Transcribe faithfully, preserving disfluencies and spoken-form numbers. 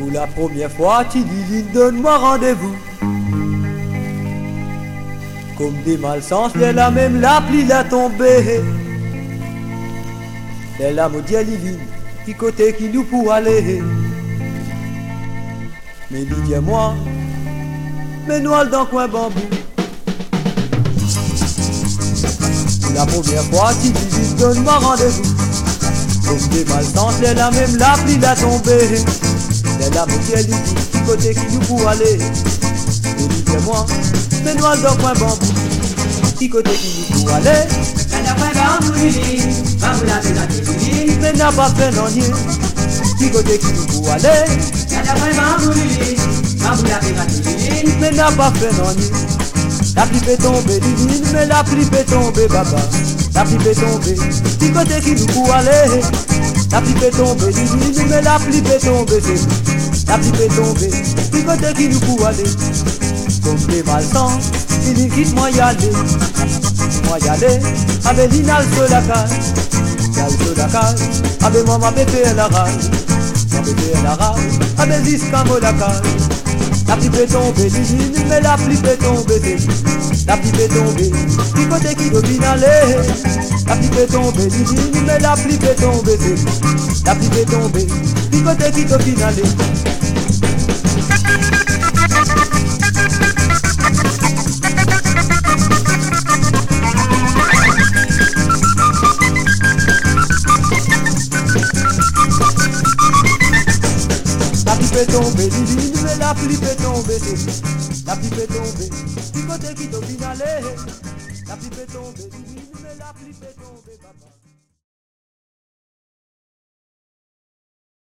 Pour la première fois, Tililine donne-moi rendez-vous. Comme des malsens, elle a même la pluie l'a tombée. Elle a maudit Liline, qui côté qui nous pour aller. Mais dis-moi, mais nous dans coin bambou. Pour la première fois, Tililine donne-moi rendez-vous. Comme des malsens, elle a même la pluie l'a tombée. Elle a maudit Liline, qui côté qui nous pour aller. Mais dis-moi, mais nous dans coin bambou. Qui côté qui nous pour aller. Elle a pas bambou Liline, bambou la présente Liline. Mais n'a pas fait non rien. Qui côté qui nous pour aller. Elle a pas bambou Liline, bambou la présente Liline. Mais n'a pas fait non rien. La pluie peut tomber Liline, mais la pluie peut tomber papa. La pluie peut tomber. Qui côté qui nous pour aller. La pluie peut tomber Liline, mais la pluie peut tomber c'est vous. La pluie peut tomber. Qui côté qui nous pour aller. Comme des malsans, Liline quitte-moi y aller. Moi y aller, avec Lina sur la cage. Y'a sur la cage, avec maman bébé à la rage. Maman bébé à la rage, avec Ziscamo la cage. La pluie peut tomber, Liline, mais la pluie peut tomber, c'est vous. La pluie peut tomber, qui côté qui domine aller. La pluie peut tomber, Liline, mais la pluie peut tomber, c'est vous. La pluie peut tomber, qui côté qui domine aller. La pluie peut tomber, Liline, mais la pluie peut tomber, c'est vous. La pluie peut tomber, du côté qui domine aller. La pluie peut tomber.